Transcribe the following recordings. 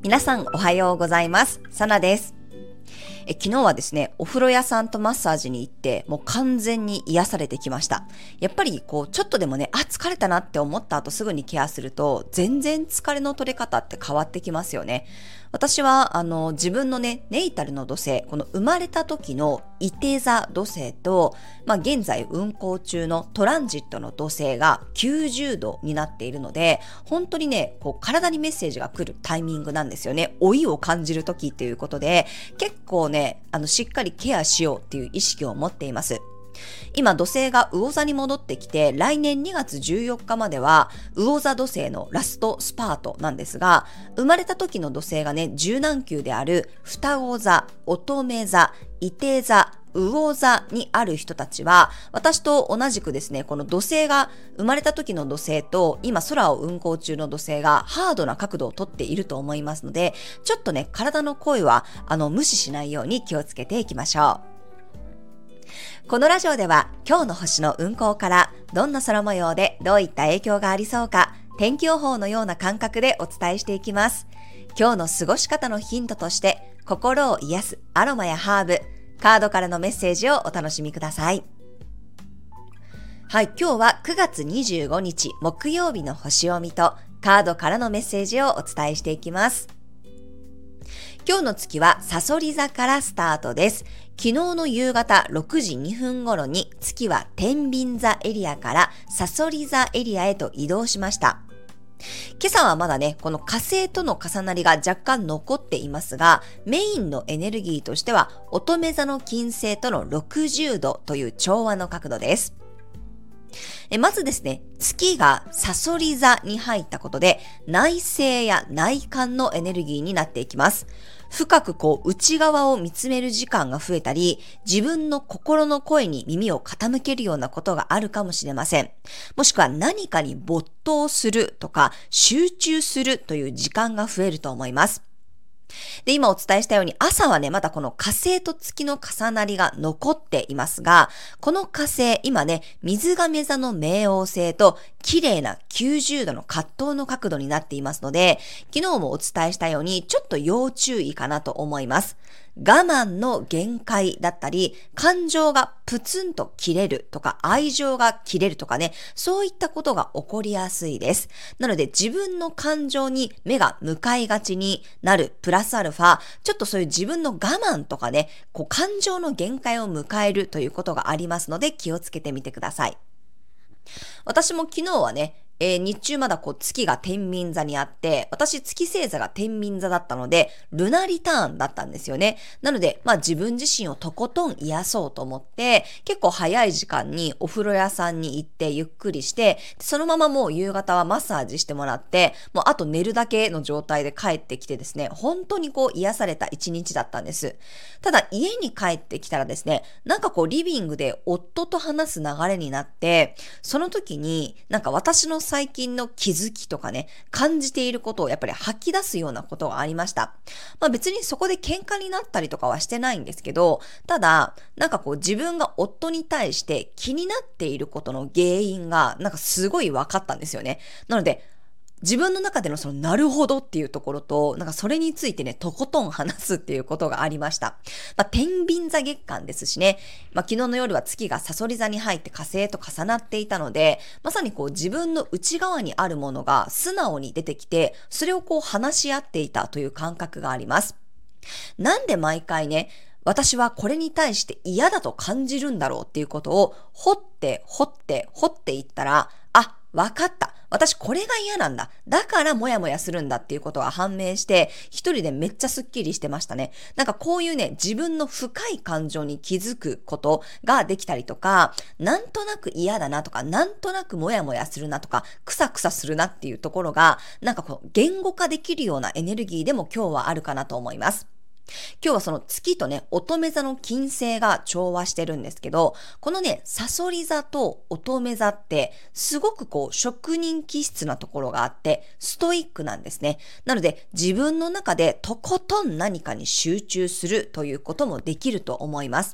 皆さんおはようございます。サナです。昨日はですね、お風呂屋さんとマッサージに行って、もう完全に癒されてきました。やっぱりちょっとでもね、疲れたなって思った後すぐにケアすると、全然疲れの取れ方って変わってきますよね。私は、自分のね、ネイタルの土星、この生まれた時のいて座土星と、現在運行中のトランジットの土星が90度になっているので、本当にね、体にメッセージが来るタイミングなんですよね。老いを感じる時っていうことで、結構ね、しっかりケアしようっていう意識を持っています。今土星が魚座に戻ってきて、来年2月14日までは魚座土星のラストスパートなんですが、生まれた時の土星がね、十何宮である双子座、乙女座、いて座、魚座にある人たちは、私と同じくですね、この土星が生まれた時の土星と今空を運行中の土星がハードな角度をとっていると思いますので、ちょっとね、体の声は無視しないように気をつけていきましょう。このラジオでは今日の星の運行からどんな空模様でどういった影響がありそうか、天気予報のような感覚でお伝えしていきます。今日の過ごし方のヒントとして心を癒すアロマやハーブ、カードからのメッセージをお楽しみください。はい、今日は9月25日木曜日の星読みとカードからのメッセージをお伝えしていきます。今日の月はさそり座からスタートです。昨日の夕方6時2分頃に月は天秤座エリアからさそり座エリアへと移動しました。今朝はまだね、この火星との重なりが若干残っていますが、メインのエネルギーとしては乙女座の金星との60度という調和の角度です。まずですね、月がさそり座に入ったことで内省や内観のエネルギーになっていきます。深く内側を見つめる時間が増えたり、自分の心の声に耳を傾けるようなことがあるかもしれません。もしくは何かに没頭するとか集中するという時間が増えると思います。で、今お伝えしたように朝はね、まだこの火星と月の重なりが残っていますが、この火星、今ね、水亀座の冥王星と綺麗な90度の葛藤の角度になっていますので、昨日もお伝えしたようにちょっと要注意かなと思います。我慢の限界だったり、感情がプツンと切れるとか、愛情が切れるとかね、そういったことが起こりやすいです。なので自分の感情に目が向かいがちになるプラスアルファ、ちょっとそういう自分の我慢とかね、感情の限界を迎えるということがありますので気をつけてみてください。私も昨日はね、日中まだ月が天秤座にあって、私月星座が天秤座だったので、ルナリターンだったんですよね。なので、自分自身をとことん癒そうと思って、結構早い時間にお風呂屋さんに行ってゆっくりして、そのままもう夕方はマッサージしてもらって、もうあと寝るだけの状態で帰ってきてですね、本当に癒された一日だったんです。ただ家に帰ってきたらですね、リビングで夫と話す流れになって、その時に私の最近の気づきとかね、感じていることをやっぱり吐き出すようなことがありました。別にそこで喧嘩になったりとかはしてないんですけど、ただ、自分が夫に対して気になっていることの原因がすごい分かったんですよね。なので、自分の中でのそのなるほどっていうところと、それについてね、とことん話すっていうことがありました。天秤座月間ですしね、昨日の夜は月がさそり座に入って火星と重なっていたので、まさに自分の内側にあるものが素直に出てきて、それを話し合っていたという感覚があります。なんで毎回ね、私はこれに対して嫌だと感じるんだろうっていうことを掘っていったら、わかった。私これが嫌なんだ。だからモヤモヤするんだっていうことが判明して、一人でめっちゃスッキリしてましたね。こういうね、自分の深い感情に気づくことができたりとか、なんとなく嫌だなとか、なんとなくモヤモヤするなとか、クサクサするなっていうところが、言語化できるようなエネルギーでも今日はあるかなと思います。今日はその月とね、乙女座の金星が調和してるんですけど、このね、さそり座と乙女座って、すごく職人気質なところがあって、ストイックなんですね。なので、自分の中でとことん何かに集中するということもできると思います。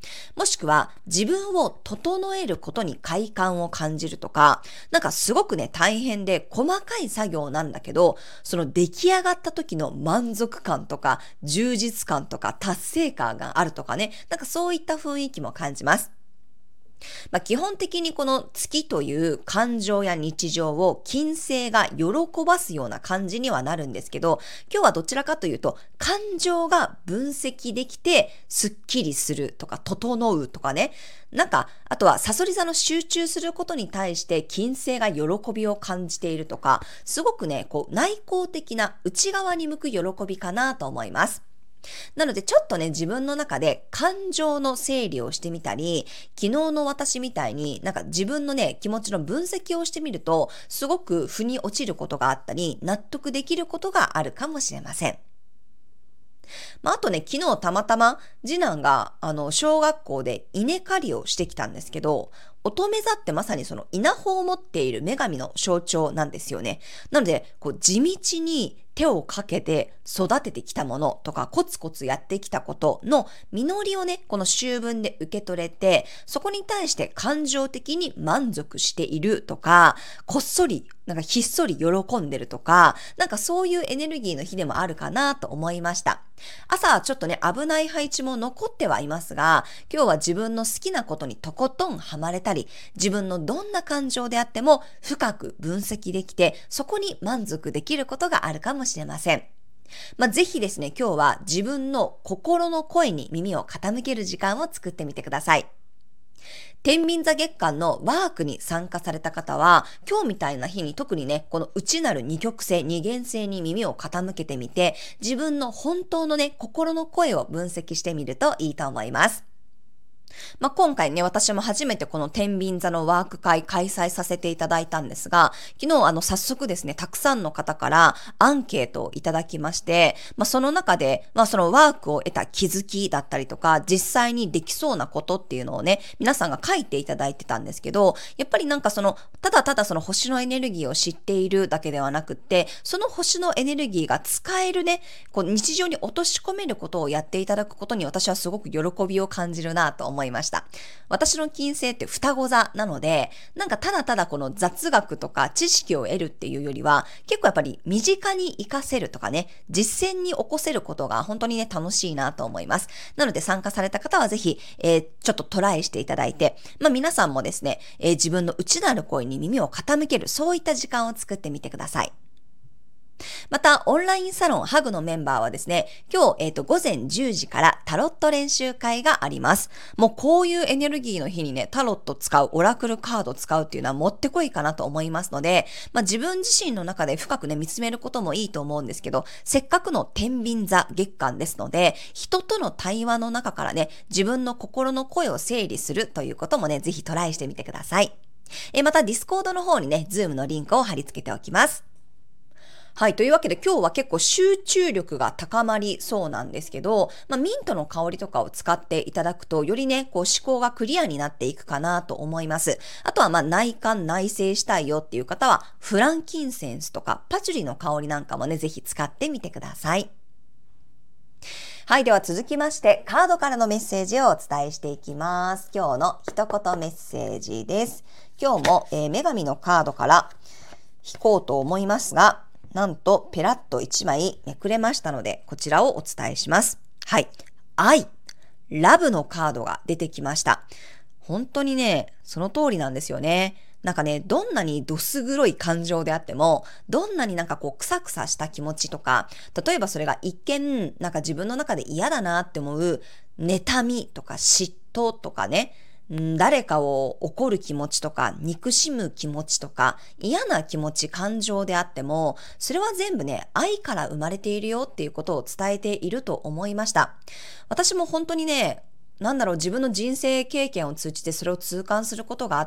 もしくは自分を整えることに快感を感じるとか、なんかすごくね、大変で細かい作業なんだけど、その出来上がった時の満足感とか、充実感とか、達成感があるとかね、なんかそういった雰囲気も感じます。基本的にこの月という感情や日常を金星が喜ばすような感じにはなるんですけど、今日はどちらかというと感情が分析できてスッキリするとか整うとかね、なんかあとは蠍座の集中することに対して金星が喜びを感じているとか、すごくね、内向的な内側に向く喜びかなと思います。なのでちょっとね、自分の中で感情の整理をしてみたり、昨日の私みたいになんか自分のね、気持ちの分析をしてみると、すごく腑に落ちることがあったり、納得できることがあるかもしれません。あとね、昨日たまたま次男が、小学校で稲刈りをしてきたんですけど、乙女座ってまさにその稲穂を持っている女神の象徴なんですよね。なので、地道に手をかけて育ててきたものとか、コツコツやってきたことの実りをね、この秋分で受け取れて、そこに対して感情的に満足しているとか、こっそり、なんかひっそり喜んでるとか、なんかそういうエネルギーの日でもあるかなと思いました。朝ちょっとね、危ない配置も残ってはいますが、今日は自分の好きなことにとことんハマれたり、自分のどんな感情であっても深く分析できて、そこに満足できることがあるかもしれません。ぜひですね、今日は自分の心の声に耳を傾ける時間を作ってみてください。天秤座月間のワークに参加された方は、今日みたいな日に特にね、この内なる二極性、二元性に耳を傾けてみて、自分の本当のね、心の声を分析してみるといいと思います。今回ね、私も初めてこの天秤座のワーク会開催させていただいたんですが、昨日早速ですね、たくさんの方からアンケートをいただきまして、その中で、そのワークを得た気づきだったりとか、実際にできそうなことっていうのをね、皆さんが書いていただいてたんですけど、やっぱりなんかただただその星のエネルギーを知っているだけではなくって、その星のエネルギーが使えるね、日常に落とし込めることをやっていただくことに私はすごく喜びを感じるなと思いました。私の金星って双子座なので、なんかただただこの雑学とか知識を得るっていうよりは、結構やっぱり身近に活かせるとかね、実践に起こせることが本当にね、楽しいなと思います。なので参加された方はぜひ、ちょっとトライしていただいて、皆さんもですね、自分の内なる声に耳を傾ける、そういった時間を作ってみてください。また、オンラインサロンハグのメンバーはですね、今日、午前10時からタロット練習会があります。もうこういうエネルギーの日にね、タロット使う、オラクルカード使うっていうのはもってこいかなと思いますので、自分自身の中で深くね、見つめることもいいと思うんですけど、せっかくの天秤座月間ですので、人との対話の中からね、自分の心の声を整理するということもね、ぜひトライしてみてください。また、ディスコードの方にね、ズームのリンクを貼り付けておきます。はい。というわけで今日は結構集中力が高まりそうなんですけど、ミントの香りとかを使っていただくと、よりね、思考がクリアになっていくかなと思います。あとは内観内省したいよっていう方は、フランキンセンスとかパチュリの香りなんかもね、ぜひ使ってみてください。はい。では続きまして、カードからのメッセージをお伝えしていきます。今日の一言メッセージです。今日も、女神のカードから引こうと思いますが、なんとペラッと1枚めくれましたので、こちらをお伝えします。はい。愛、ラブのカードが出てきました。本当にね、その通りなんですよね。なんかね、どんなにどす黒い感情であっても、どんなになんかクサクサした気持ちとか、例えばそれが一見なんか自分の中で嫌だなって思う妬みとか嫉妬とかね、誰かを怒る気持ちとか、憎しむ気持ちとか、嫌な気持ち、感情であっても、それは全部ね、愛から生まれているよっていうことを伝えていると思いました。私も本当にね、自分の人生経験を通じてそれを痛感することがあって、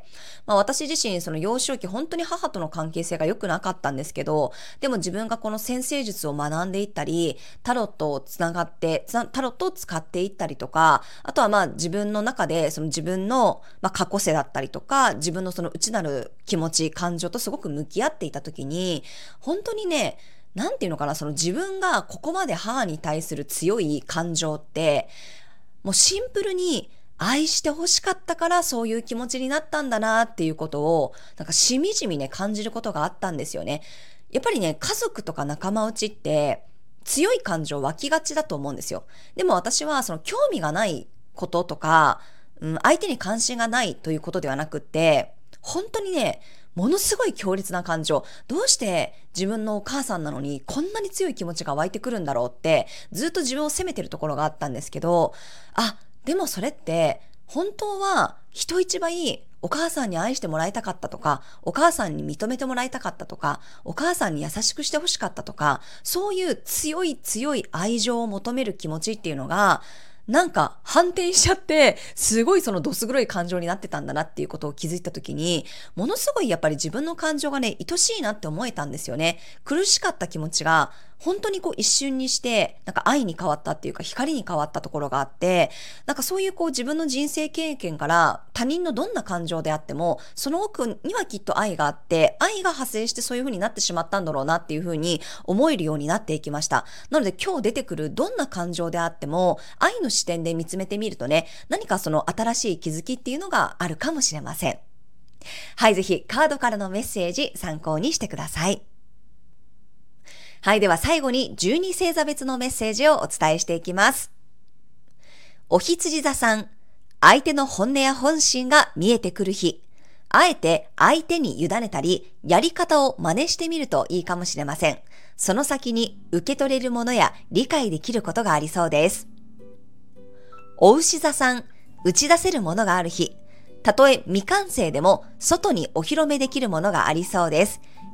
私自身その幼少期本当に母との関係性が良くなかったんですけど、でも自分がこの占星術を学んでいったり、タロットをタロットを使っていったりとか、あとは自分の中でその自分の過去世だったりとか、自分のその内なる気持ち、感情とすごく向き合っていた時に、本当にね、その自分がここまで母に対する強い感情って、 もうシンプルに愛して欲しかったからそういう気持ちになったんだなっていうことを、なんかしみじみね、感じることがあったんですよね。やっぱりね、家族とか仲間内って強い感情湧きがちだと思うんですよ。でも私はその興味がないこととか、相手に関心がないということではなくって、本当にね、ものすごい強烈な感情。どうして自分のお母さんなのにこんなに強い気持ちが湧いてくるんだろうって、ずっと自分を責めてるところがあったんですけど、でもそれって本当は人一倍お母さんに愛してもらいたかったとか、お母さんに認めてもらいたかったとか、お母さんに優しくしてほしかったとか、そういう強い強い愛情を求める気持ちっていうのが、なんか反転しちゃって、すごいそのどす黒い感情になってたんだなっていうことを気づいたときに、ものすごいやっぱり自分の感情がね、愛しいなって思えたんですよね。苦しかった気持ちが、本当にこう一瞬にして、なんか愛に変わったっていうか光に変わったところがあって、なんかそういうこう自分の人生経験から他人のどんな感情であっても、その奥にはきっと愛があって、愛が派生してそういう風になってしまったんだろうなっていう風に思えるようになっていきました。なので今日出てくるどんな感情であっても、愛の視点で見つめてみるとね、何かその新しい気づきっていうのがあるかもしれません。はい、ぜひカードからのメッセージ参考にしてください。はい、では最後に12星座別のメッセージをお伝えしていきます。お羊座さん、相手の本音や本心が見えてくる日。あえて相手に委ねたり、やり方を真似してみるといいかもしれません。その先に受け取れるものや理解できることがありそうです。お牛座さん、打ち出せるものがある日。たとえ未完成でも外にお披露目できるものがありそうです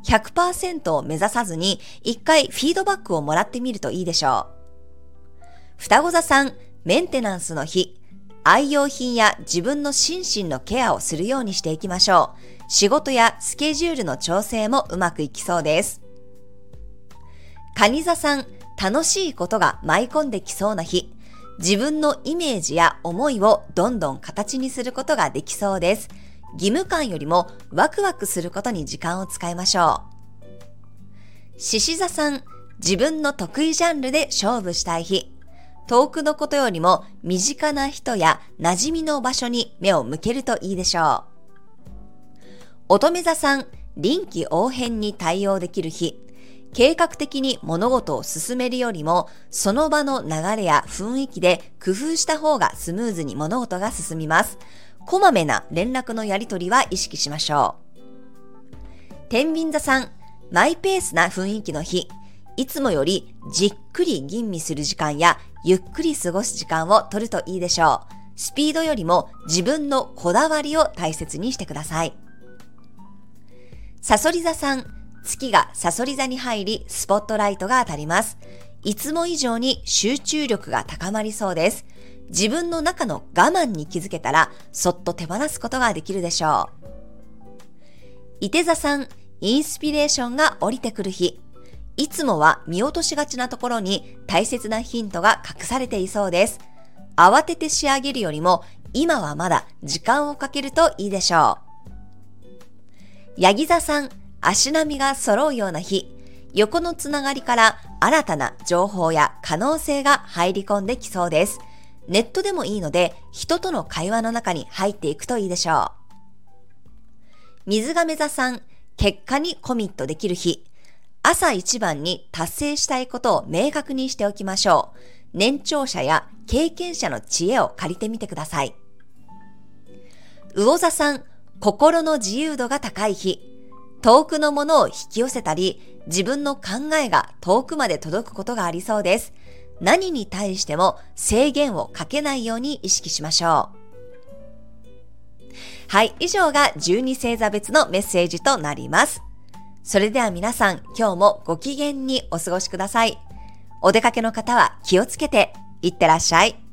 。100% を目指さずに一回フィードバックをもらってみるといいでしょう。双子座さん、メンテナンスの日。愛用品や自分の心身のケアをするようにしていきましょう。仕事やスケジュールの調整もうまくいきそうです。蟹座さん、楽しいことが舞い込んできそうな日。自分のイメージや思いをどんどん形にすることができそうです。義務感よりもワクワクすることに時間を使いましょう。獅子座さん、自分の得意ジャンルで勝負したい日。遠くのことよりも身近な人や馴染みの場所に目を向けるといいでしょう。乙女座さん、臨機応変に対応できる日。計画的に物事を進めるよりも、その場の流れや雰囲気で工夫した方がスムーズに物事が進みます。こまめな連絡のやり取りは意識しましょう。天秤座さん、マイペースな雰囲気の日。いつもよりじっくり吟味する時間やゆっくり過ごす時間を取るといいでしょう。スピードよりも自分のこだわりを大切にしてください。さそり座さん、月がさそり座に入りスポットライトが当たります。いつも以上に集中力が高まりそうです。自分の中の我慢に気づけたらそっと手放すことができるでしょう。いて座さん、インスピレーションが降りてくる日。いつもは見落としがちなところに大切なヒントが隠されていそうです。慌てて仕上げるよりも今はまだ時間をかけるといいでしょう。ヤギ座さん、足並みが揃うような日。横のつながりから新たな情報や可能性が入り込んできそうです。ネットでもいいので人との会話の中に入っていくといいでしょう。水亀座さん、結果にコミットできる日。朝一番に達成したいことを明確にしておきましょう。年長者や経験者の知恵を借りてみてください。魚座さん、心の自由度が高い日。遠くのものを引き寄せたり、自分の考えが遠くまで届くことがありそうです。何に対しても制限をかけないように意識しましょう。はい、以上が12星座別のメッセージとなります。それでは皆さん、今日もご機嫌にお過ごしください。お出かけの方は気をつけていってらっしゃい。